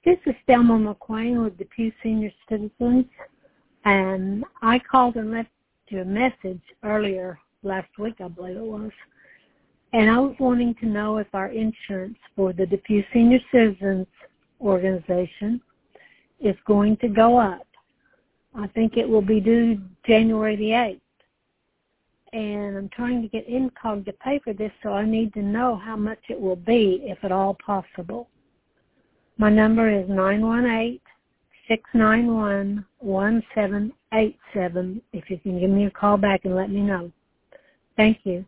This is Thelma McQueen with Depew Senior Citizens, and I called and left you a message earlier last week, I believe it was, and I was wanting to know if our insurance for the Depew Senior Citizens organization is going to go up. I think it will be due January the 8th. And I'm trying to get INCOG to pay for this, so I need to know how much it will be, if at all possible. My number is 918-691-1787, if you can give me a call back and let me know. Thank you.